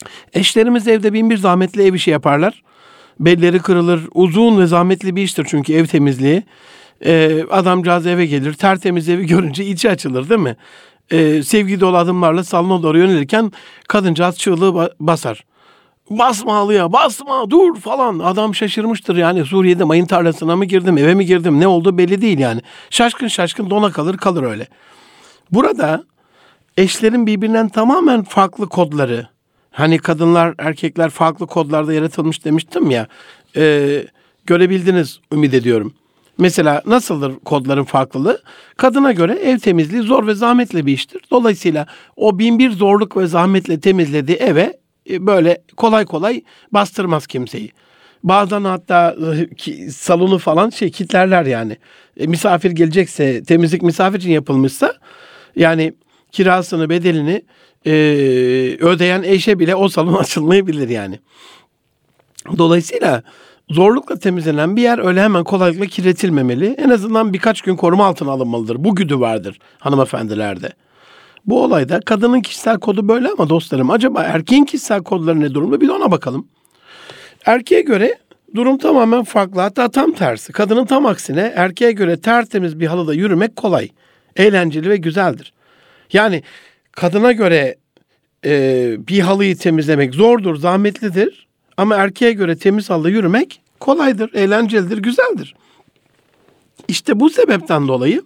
Eşlerimiz evde bin bir zahmetli ev işi yaparlar. Belleri kırılır. Uzun ve zahmetli bir iştir çünkü ev temizliği. Ee, adamcağız eve gelir. Tertemiz evi görünce içi açılır değil mi? Ee, sevgi dolu adımlarla salona doğru yönelirken kadıncağız çığlığı ba- basar. Basma halıya, basma, dur falan. Adam şaşırmıştır yani. Suriye'de mayın tarlasına mı girdim, eve mi girdim, ne olduğu belli değil yani. Şaşkın şaşkın dona kalır kalır öyle. Burada eşlerin birbirinden tamamen farklı kodları. Hani kadınlar, erkekler farklı kodlarda yaratılmış demiştim ya. E, görebildiniz ümit ediyorum. Mesela nasıldır kodların farklılığı? Kadına göre ev temizliği zor ve zahmetli bir iştir. Dolayısıyla o bin bir zorluk ve zahmetle temizlediği eve e, böyle kolay kolay bastırmaz kimseyi. Bazen hatta e, ki- salonu falan şey kilitlerler yani. E, misafir gelecekse, temizlik misafir için yapılmışsa yani kirasını, bedelini e, ödeyen eşe bile o salon açılmayabilir yani. Dolayısıyla zorlukla temizlenen bir yer öyle hemen kolaylıkla kirletilmemeli. En azından birkaç gün koruma altına alınmalıdır. Bu güdü vardır hanımefendilerde. Bu olayda kadının kişisel kodu böyle ama dostlarım acaba erkeğin kişisel kodları ne durumda? Bir de ona bakalım. Erkeğe göre durum tamamen farklı. Hatta tam tersi. Kadının tam aksine erkeğe göre tertemiz bir halıda yürümek kolay, eğlenceli ve güzeldir. Yani kadına göre e, bir halıyı temizlemek zordur, zahmetlidir. Ama erkeğe göre temiz halıda yürümek kolaydır, eğlencelidir, güzeldir. İşte bu sebepten dolayı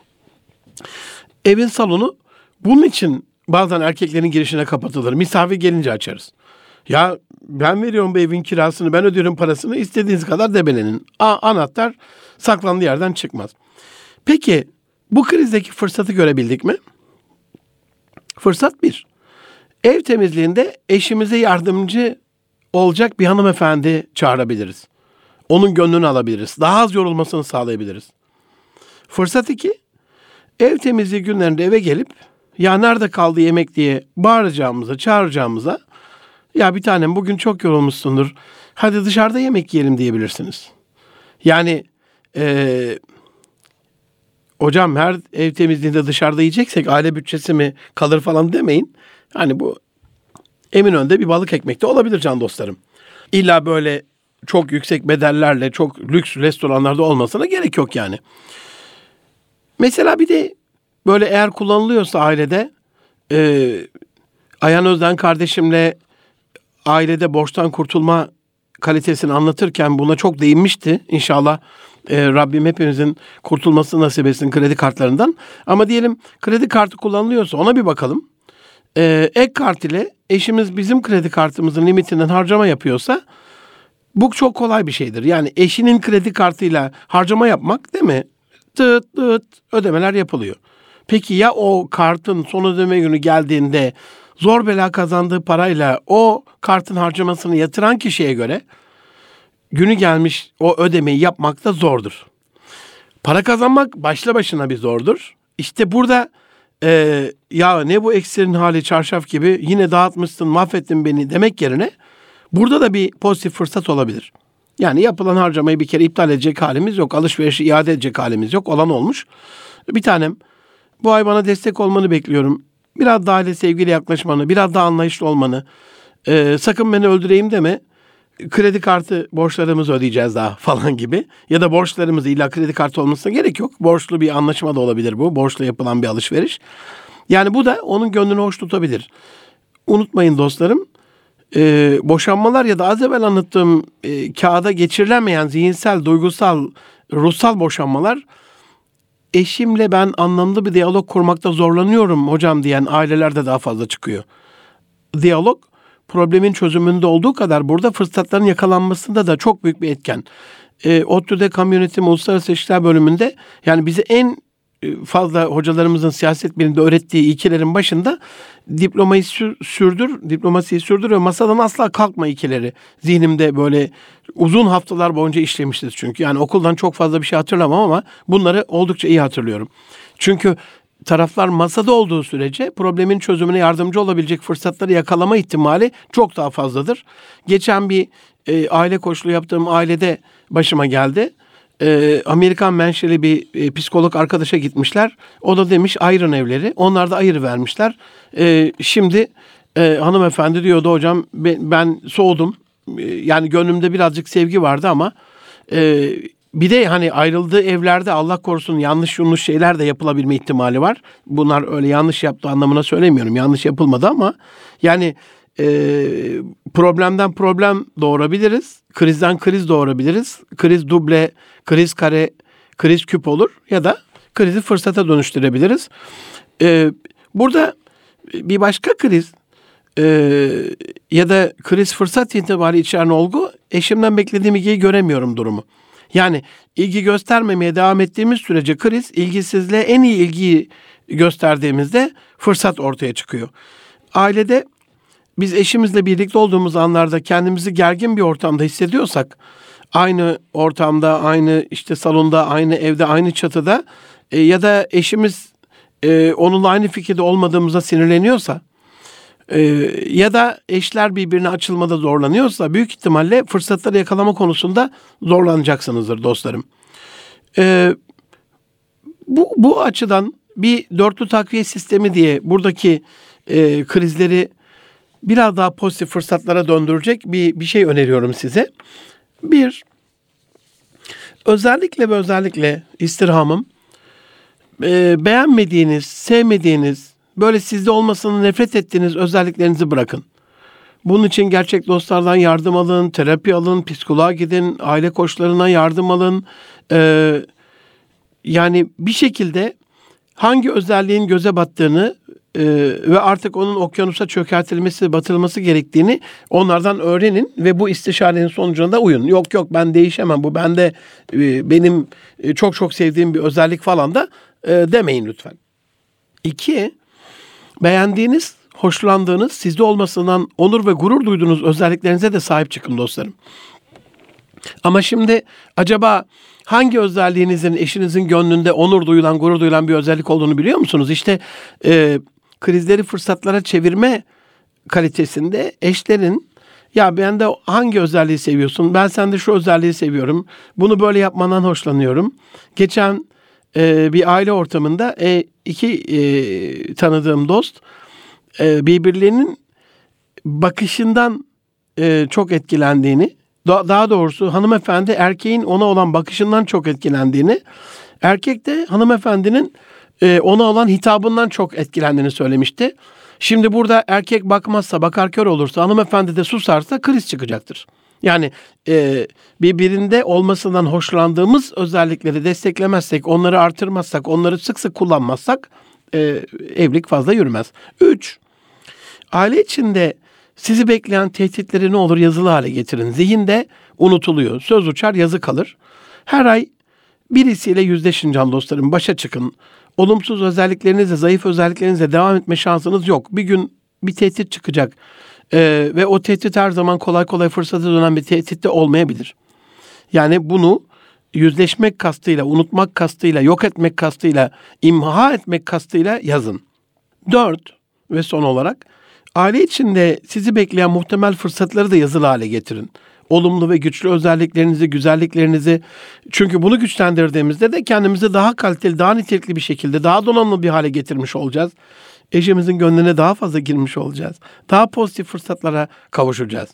evin salonu bunun için bazen erkeklerin girişine kapatılır. Misafir gelince açarız. Ya ben veriyorum bu evin kirasını, ben ödüyorum parasını, istediğiniz kadar debelenin. A, anahtar saklandığı yerden çıkmaz. Peki bu krizdeki fırsatı görebildik mi? Fırsat bir. Ev temizliğinde eşimize yardımcı olacak bir hanımefendi çağırabiliriz. Onun gönlünü alabiliriz. Daha az yorulmasını sağlayabiliriz. Fırsat iki. Ev temizliği günlerinde eve gelip ya nerede kaldı yemek diye bağıracağımıza, çağıracağımıza ya bir tanem bugün çok yorulmuşsundur. Hadi dışarıda yemek yiyelim diyebilirsiniz. Yani eee hocam her ev temizliğinde dışarıda yiyeceksek aile bütçesi mi kalır falan demeyin. Hani bu Eminönü'nde bir balık ekmekte olabilir can dostlarım. İlla böyle çok yüksek bedellerle çok lüks restoranlarda olmasına gerek yok yani. Mesela bir de böyle eğer kullanılıyorsa ailede e, Ayhan Özden kardeşimle ailede borçtan kurtulma kalitesini anlatırken buna çok değinmişti. İnşallah e, Rabbim hepimizin kurtulmasını nasip etsin kredi kartlarından. Ama diyelim kredi kartı kullanılıyorsa ona bir bakalım. E, ek kart ile eşimiz bizim kredi kartımızın limitinden harcama yapıyorsa bu çok kolay bir şeydir. Yani eşinin kredi kartıyla harcama yapmak değil mi? Tıt tıt ödemeler yapılıyor. Peki ya o kartın son ödeme günü geldiğinde zor bela kazandığı parayla o kartın harcamasını yatıran kişiye göre günü gelmiş o ödemeyi yapmak da zordur. Para kazanmak başlı başına bir zordur. İşte burada e, ya ne bu eksirin hali çarşaf gibi yine dağıtmışsın mahvettin beni demek yerine burada da bir pozitif fırsat olabilir. Yani yapılan harcamayı bir kere iptal edecek halimiz yok. Alışverişi iade edecek halimiz yok. Olan olmuş. Bir tanem bu ay bana destek olmanı bekliyorum. Biraz daha aile sevgiyle yaklaşmanı, biraz daha anlayışlı olmanı. Ee, sakın beni öldüreyim deme. Kredi kartı borçlarımızı ödeyeceğiz daha falan gibi. Ya da borçlarımızı illa kredi kartı olmasına gerek yok. Borçlu bir anlaşma da olabilir bu. Borçla yapılan bir alışveriş. Yani bu da onun gönlünü hoş tutabilir. Unutmayın dostlarım. Ee, boşanmalar ya da az evvel anlattığım e, kağıda geçirilemeyen zihinsel, duygusal, ruhsal boşanmalar eşimle ben anlamlı bir diyalog kurmakta zorlanıyorum hocam diyen ailelerde daha fazla çıkıyor. Diyalog problemin çözümünde olduğu kadar burada fırsatların yakalanmasında da çok büyük bir etken. E, ODTÜ'de Kamu Yönetimi Uluslararası İlişkiler bölümünde yani bize en fazla hocalarımızın siyaset biliminde öğrettiği ilkelerin başında diplomayı sür, sürdür, diplomasiyi sürdür ve masadan asla kalkma ilkeleri zihnimde böyle uzun haftalar boyunca işlemiştir çünkü. Yani okuldan çok fazla bir şey hatırlamam ama bunları oldukça iyi hatırlıyorum. Çünkü taraflar masada olduğu sürece problemin çözümüne yardımcı olabilecek fırsatları yakalama ihtimali çok daha fazladır. Geçen bir e, aile koçluğu yaptığım ailede başıma geldi. E, Amerikan menşeli bir e, psikolog arkadaşa gitmişler. O da demiş ayırın evleri. Onlar da ayırı vermişler. E, şimdi e, hanımefendi diyordu hocam ben, ben soğudum. E, yani gönlümde birazcık sevgi vardı ama e, bir de hani ayrıldığı evlerde Allah korusun yanlış yanlış şeyler de yapılabilme ihtimali var. Bunlar öyle yanlış yaptığı anlamına söylemiyorum. Yanlış yapılmadı ama yani e, problemden problem doğurabiliriz. Krizden kriz doğurabiliriz. Kriz duble, kriz kare, kriz küp olur ya da krizi fırsata dönüştürebiliriz. E, burada bir başka kriz e, ya da kriz fırsat itibariyle içeren olgu eşimden beklediğim ilgiyi göremiyorum durumu. Yani ilgi göstermemeye devam ettiğimiz sürece kriz, ilgisizliğe en iyi ilgiyi gösterdiğimizde fırsat ortaya çıkıyor. Ailede biz eşimizle birlikte olduğumuz anlarda kendimizi gergin bir ortamda hissediyorsak, aynı ortamda, aynı işte salonda, aynı evde, aynı çatıda e, ya da eşimiz e, onunla aynı fikirde olmadığımızda sinirleniyorsa e, ya da eşler birbirine açılmada zorlanıyorsa büyük ihtimalle fırsatları yakalama konusunda zorlanacaksınızdır dostlarım. E, bu, bu açıdan bir dörtlü takviye sistemi diye buradaki e, krizleri biraz daha pozitif fırsatlara döndürecek bir, bir şey öneriyorum size. Bir, özellikle ve özellikle istirhamım, e, beğenmediğiniz, sevmediğiniz, böyle sizde olmasını nefret ettiğiniz özelliklerinizi bırakın. Bunun için gerçek dostlardan yardım alın, terapi alın, psikoloğa gidin, aile koçlarına yardım alın. E, yani bir şekilde hangi özelliğin göze battığını e, ve artık onun okyanusa çökertilmesi, batırılması gerektiğini onlardan öğrenin ve bu istişarenin sonucunda uyun. Yok yok ben değişemem, bu bende e, benim e, çok çok sevdiğim bir özellik falan da e, demeyin lütfen. İki, beğendiğiniz, hoşlandığınız, sizde olmasından onur ve gurur duyduğunuz özelliklerinize de sahip çıkın dostlarım. Ama şimdi acaba hangi özelliğinizin eşinizin gönlünde onur duyulan, gurur duyulan bir özellik olduğunu biliyor musunuz? İşte e, krizleri fırsatlara çevirme kalitesinde eşlerin ya ben de hangi özelliği seviyorsun? Ben sende şu özelliği seviyorum. Bunu böyle yapmandan hoşlanıyorum. Geçen e, bir aile ortamında e, iki e, tanıdığım dost e, birbirlerinin bakışından e, çok etkilendiğini, daha doğrusu hanımefendi erkeğin ona olan bakışından çok etkilendiğini, erkek de hanımefendinin e, ona olan hitabından çok etkilendiğini söylemişti. Şimdi burada erkek bakmazsa, bakar kör olursa, hanımefendi de susarsa kriz çıkacaktır. Yani e, birbirinde olmasından hoşlandığımız özellikleri desteklemezsek, onları artırmazsak, onları sık sık kullanmazsak e, evlilik fazla yürümez. Üç, aile içinde sizi bekleyen tehditleri ne olur yazılı hale getirin. Zihinde unutuluyor. Söz uçar, yazı kalır. Her ay birisiyle yüzleşin can dostlarım. Başa çıkın. Olumsuz özelliklerinizle, zayıf özelliklerinizle devam etme şansınız yok. Bir gün bir tehdit çıkacak. Ee, ve o tehdit her zaman kolay kolay fırsata dönen bir tehdit de olmayabilir. Yani bunu yüzleşmek kastıyla, unutmak kastıyla, yok etmek kastıyla, imha etmek kastıyla yazın. Dört ve son olarak aile içinde sizi bekleyen muhtemel fırsatları da yazılı hale getirin. Olumlu ve güçlü özelliklerinizi, güzelliklerinizi. Çünkü bunu güçlendirdiğimizde de kendimizi daha kaliteli, daha nitelikli bir şekilde, daha donanımlı bir hale getirmiş olacağız. Eşimizin gönlüne daha fazla girmiş olacağız. Daha pozitif fırsatlara kavuşacağız.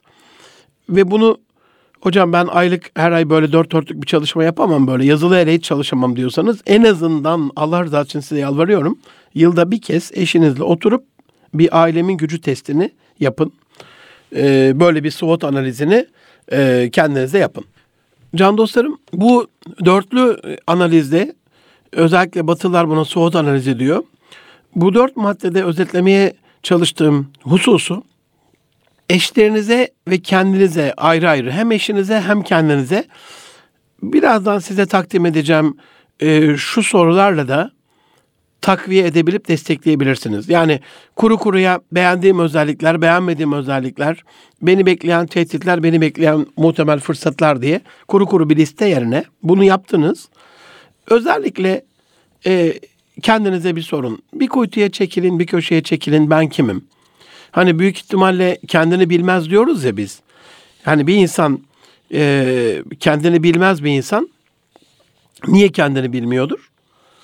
Ve bunu hocam ben aylık her ay böyle dört dörtlük bir çalışma yapamam, böyle yazılı hele hiç çalışamam diyorsanız en azından Allah rızası için size yalvarıyorum. Yılda bir kez eşinizle oturup bir ailemin gücü testini yapın. Ee, böyle bir SWOT analizini e, kendinizde yapın. Can dostlarım, bu dörtlü analizde özellikle Batılılar buna SWOT analizi diyor. Bu dört maddede özetlemeye çalıştığım hususu eşlerinize ve kendinize ayrı ayrı, hem eşinize hem kendinize birazdan size takdim edeceğim e, şu sorularla da takviye edebilip destekleyebilirsiniz. Yani kuru kuruya beğendiğim özellikler, beğenmediğim özellikler, beni bekleyen tehditler, beni bekleyen muhtemel fırsatlar diye kuru kuru bir liste yerine bunu yaptınız. Özellikle e, kendinize bir sorun. Bir kuytuya çekilin, bir köşeye çekilin, ben kimim? Hani büyük ihtimalle kendini bilmez diyoruz ya biz. Hani bir insan e, kendini bilmez bir insan niye kendini bilmiyordur?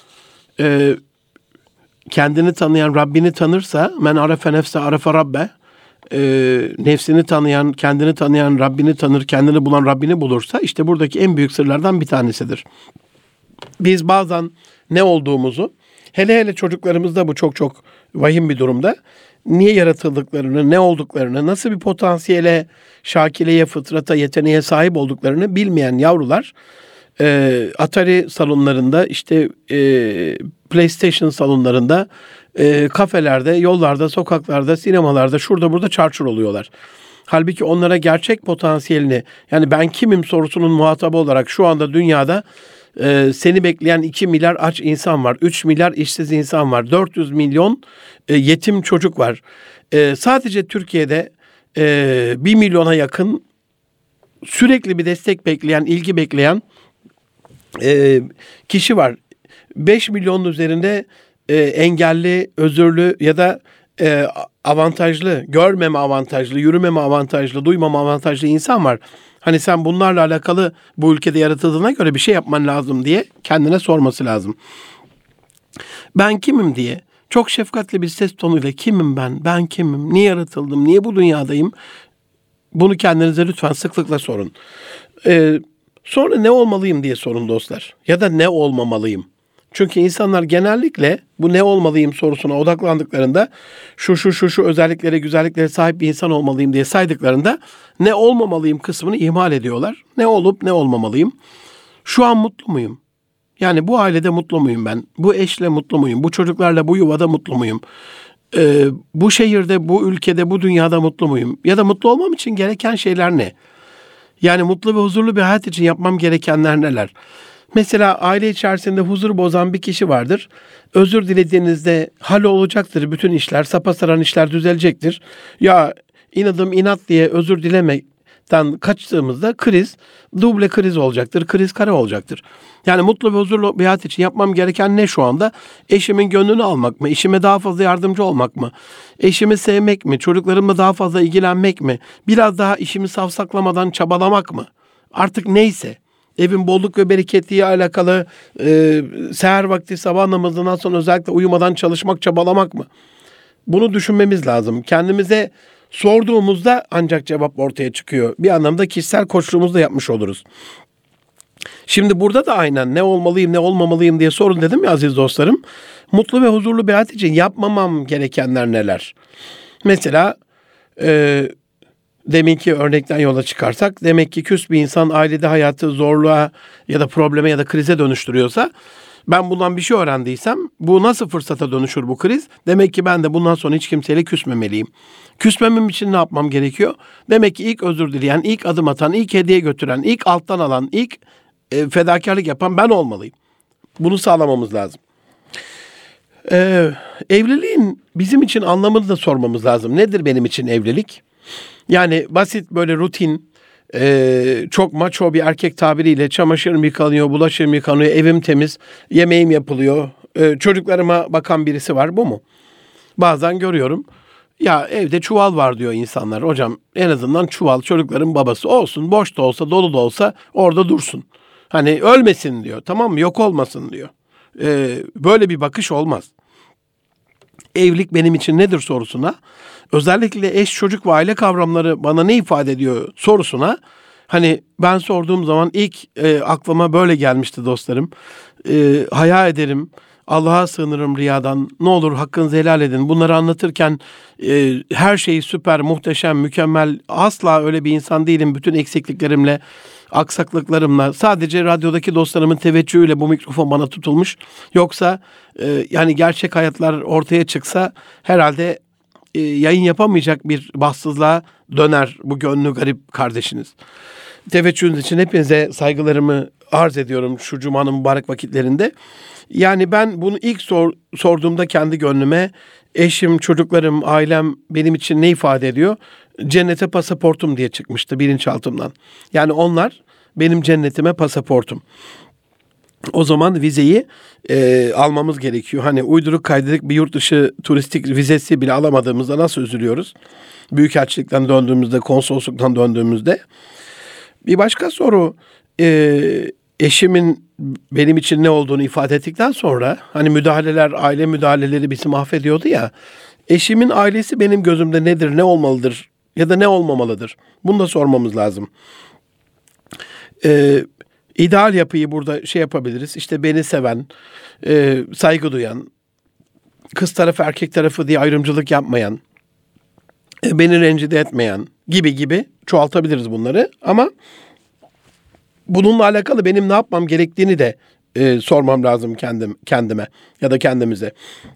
E, kendini tanıyan Rabbini tanırsa men arefe nefse arefe rabbe, e, nefsini tanıyan, kendini tanıyan, Rabbini tanır, kendini bulan Rabbini bulursa işte buradaki en büyük sırlardan bir tanesidir. Biz bazen ne olduğumuzu, hele hele çocuklarımızda bu çok çok vahim bir durumda, niye yaratıldıklarını, ne olduklarını, nasıl bir potansiyele, şakileye, fıtrata, yeteneğe sahip olduklarını bilmeyen yavrular e, Atari salonlarında, işte e, PlayStation salonlarında, e, kafelerde, yollarda, sokaklarda, sinemalarda, şurada burada çarçur oluyorlar. Halbuki onlara gerçek potansiyelini, yani ben kimim sorusunun muhatabı olarak şu anda dünyada Ee, seni bekleyen iki milyar aç insan var. üç milyar işsiz insan var. dört yüz milyon e, yetim çocuk var. E, sadece Türkiye'de e, bir milyona yakın sürekli bir destek bekleyen, ilgi bekleyen e, kişi var. beş milyonun üzerinde e, engelli, özürlü ya da e, avantajlı, görmeme avantajlı, yürümeme avantajlı, duymama avantajlı insan var. Hani sen bunlarla alakalı bu ülkede yaratıldığına göre bir şey yapman lazım diye kendine sorması lazım. Ben kimim diye çok şefkatli bir ses tonuyla kimim ben, ben kimim, niye yaratıldım, niye bu dünyadayım? Bunu kendinize lütfen sıklıkla sorun. Ee, sonra ne olmalıyım diye sorun dostlar. Ya da ne olmamalıyım? Çünkü insanlar genellikle bu ne olmalıyım sorusuna odaklandıklarında şu şu şu şu özelliklere, güzelliklere sahip bir insan olmalıyım diye saydıklarında ne olmamalıyım kısmını ihmal ediyorlar. Ne olup ne olmamalıyım? Şu an mutlu muyum? Yani bu ailede mutlu muyum ben? Bu eşle mutlu muyum? Bu çocuklarla, bu yuvada mutlu muyum? Ee, bu şehirde, bu ülkede, bu dünyada mutlu muyum? Ya da mutlu olmam için gereken şeyler ne? Yani mutlu ve huzurlu bir hayat için yapmam gerekenler neler? Mesela aile içerisinde huzur bozan bir kişi vardır. Özür dilediğinizde hallolacaktır bütün işler, sapasaran işler düzelecektir. Ya inadım inat diye özür dilemekten kaçtığımızda kriz, duble kriz olacaktır, kriz kare olacaktır. Yani mutlu ve huzurlu bir hayat için yapmam gereken ne şu anda? Eşimin gönlünü almak mı? Eşime daha fazla yardımcı olmak mı? Eşimi sevmek mi? Çocuklarımla daha fazla ilgilenmek mi? Biraz daha işimi savsaklamadan çabalamak mı? Artık neyse. Evin bolluk ve bereketiyle alakalı e, seher vakti sabah namazından sonra özellikle uyumadan çalışmak, çabalamak mı? Bunu düşünmemiz lazım. Kendimize sorduğumuzda ancak cevap ortaya çıkıyor. Bir anlamda kişisel koçluğumuzu da yapmış oluruz. Şimdi burada da aynen ne olmalıyım, ne olmamalıyım diye sorun dedim ya aziz dostlarım. Mutlu ve huzurlu bir hayat için yapmamam gerekenler neler? Mesela e, deminki örnekten yola çıkarsak, demek ki küs bir insan ailede hayatı zorluğa ya da probleme ya da krize dönüştürüyorsa, ben bundan bir şey öğrendiysem bu nasıl fırsata dönüşür bu kriz? Demek ki ben de bundan sonra hiç kimseyle küsmemeliyim. Küsmemem için ne yapmam gerekiyor? Demek ki ilk özür dileyen, ilk adım atan, ilk hediye götüren, ilk alttan alan, ilk e, fedakarlık yapan ben olmalıyım. Bunu sağlamamız lazım. Ee, evliliğin bizim için anlamını da sormamız lazım. Nedir benim için evlilik? Yani basit böyle rutin, e, çok maço bir erkek tabiriyle çamaşırım yıkanıyor, bulaşığım yıkanıyor, evim temiz, yemeğim yapılıyor, e, çocuklarıma bakan birisi var, bu mu? Bazen görüyorum, ya evde çuval var diyor insanlar. Hocam en azından çuval çocukların babası olsun, boş da olsa dolu da olsa orada dursun. Hani ölmesin diyor, tamam mı, yok olmasın diyor. E, böyle bir bakış olmaz. Evlilik benim için nedir sorusuna, özellikle eş, çocuk ve aile kavramları bana ne ifade ediyor sorusuna, hani ben sorduğum zaman ilk e, aklıma böyle gelmişti dostlarım. E, haya ederim, Allah'a sığınırım riyadan, ne olur hakkınızı helal edin. Bunları anlatırken e, her şey süper, muhteşem, mükemmel, asla öyle bir insan değilim. Bütün eksikliklerimle, aksaklıklarımla, sadece radyodaki dostlarımın teveccühüyle bu mikrofon bana tutulmuş. Yoksa e, yani gerçek hayatlar ortaya çıksa herhalde e, yayın yapamayacak bir bahtsızlığa döner bu gönlü garip kardeşiniz. Teveccühünüz için hepinize saygılarımı arz ediyorum şu cumanın mübarek vakitlerinde. Yani ben bunu ilk sor, sorduğumda kendi gönlüme, eşim, çocuklarım, ailem benim için ne ifade ediyor? Cennete pasaportum diye çıkmıştı bilinçaltımdan. Yani onlar benim cennetime pasaportum. O zaman vizeyi e, almamız gerekiyor. Hani uyduruk kaydedik bir yurt dışı turistik vizesi bile alamadığımızda nasıl üzülüyoruz? Büyükelçilikten döndüğümüzde, konsolosluktan döndüğümüzde. Bir başka soru, e, eşimin benim için ne olduğunu ifade ettikten sonra, hani müdahaleler, aile müdahaleleri bizi mahvediyordu ya, Eşimin ailesi benim gözümde nedir, ne olmalıdır ya da ne olmamalıdır? Bunu da sormamız lazım. Ee, ideal yapıyı burada şey yapabiliriz. İşte beni seven, e, saygı duyan, kız tarafı erkek tarafı diye ayrımcılık yapmayan, e, beni rencide etmeyen gibi gibi çoğaltabiliriz bunları. Ama bununla alakalı benim ne yapmam gerektiğini de e, sormam lazım kendim kendime ya da kendimize.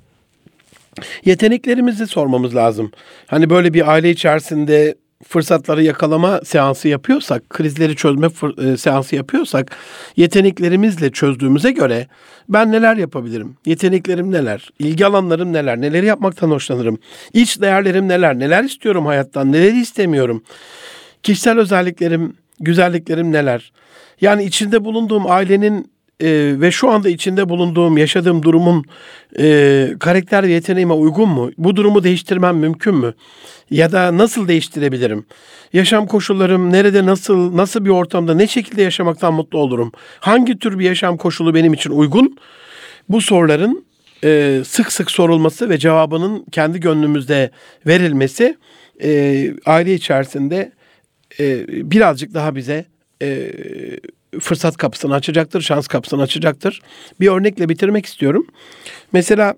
Yeteneklerimizi sormamız lazım. Hani böyle bir aile içerisinde fırsatları yakalama seansı yapıyorsak, krizleri çözme fır- e, seansı yapıyorsak, yeteneklerimizle çözdüğümüze göre ben neler yapabilirim? Yeteneklerim neler? İlgi alanlarım neler? Neleri yapmaktan hoşlanırım? İç değerlerim neler? Neler istiyorum hayattan? Neleri istemiyorum? Kişisel özelliklerim, güzelliklerim neler? Yani içinde bulunduğum ailenin e, ve şu anda içinde bulunduğum, yaşadığım durumun e, karakter ve yeteneğime uygun mu? Bu durumu değiştirmem mümkün mü? Ya da nasıl değiştirebilirim? Yaşam koşullarım nerede, nasıl, nasıl bir ortamda, ne şekilde yaşamaktan mutlu olurum? Hangi tür bir yaşam koşulu benim için uygun? Bu soruların e, sık sık sorulması ve cevabının kendi gönlümüzde verilmesi e, aile içerisinde e, birazcık daha bize e, fırsat kapısını açacaktır, şans kapısını açacaktır. Bir örnekle bitirmek istiyorum. Mesela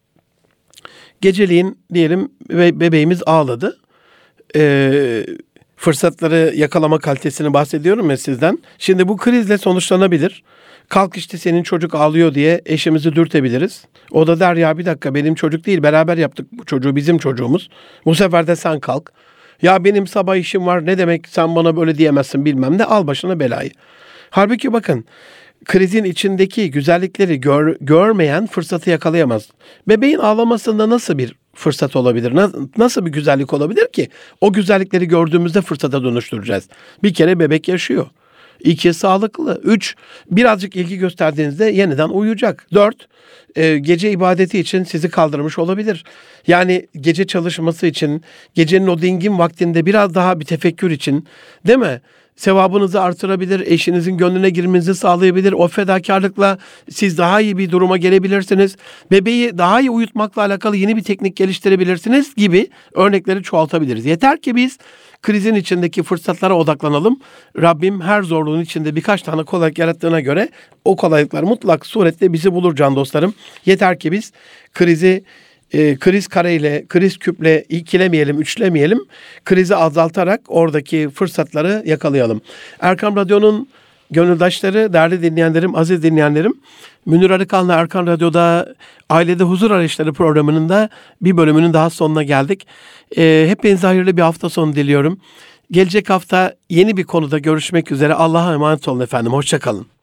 geceliğin diyelim be- bebeğimiz ağladı. Ee, fırsatları yakalama kalitesini bahsediyorum ya sizden. Şimdi bu krizle sonuçlanabilir. Kalk işte senin çocuk ağlıyor diye eşimizi dürtebiliriz. O da der ya bir dakika benim çocuk değil, beraber yaptık bu çocuğu, bizim çocuğumuz. Bu sefer de sen kalk. Ya benim sabah işim var, ne demek sen bana böyle diyemezsin bilmem ne, al başına belayı. Halbuki bakın, krizin içindeki güzellikleri gör, görmeyen fırsatı yakalayamaz. Bebeğin ağlamasında nasıl bir fırsat olabilir? Na- Nasıl bir güzellik olabilir ki? O güzellikleri gördüğümüzde fırsata dönüştüreceğiz. Bir kere bebek yaşıyor. İki, sağlıklı. Üç, birazcık ilgi gösterdiğinizde yeniden uyuyacak. Dört, e, gece ibadeti için sizi kaldırmış olabilir. Yani gece çalışması için, gecenin o dingin vaktinde biraz daha bir tefekkür için, değil mi? Sevabınızı artırabilir, eşinizin gönlüne girmenizi sağlayabilir. O fedakarlıkla siz daha iyi bir duruma gelebilirsiniz. Bebeği daha iyi uyutmakla alakalı yeni bir teknik geliştirebilirsiniz gibi örnekleri çoğaltabiliriz. Yeter ki biz krizin içindeki fırsatlara odaklanalım. Rabbim her zorluğun içinde birkaç tane kolaylık yarattığına göre o kolaylıklar mutlak surette bizi bulur can dostlarım. Yeter ki biz krizi E, kriz kareyle, kriz küple ikilemeyelim, üçlemeyelim. Krizi azaltarak oradaki fırsatları yakalayalım. Erkam Radyo'nun gönüldaşları, değerli dinleyenlerim, aziz dinleyenlerim, Münir Arıkan'la Erkam Radyo'da Ailede Huzur Arayışları programının da bir bölümünün daha sonuna geldik. E, hepinize hayırlı bir hafta sonu diliyorum. Gelecek hafta yeni bir konuda görüşmek üzere. Allah'a emanet olun efendim. Hoşça kalın.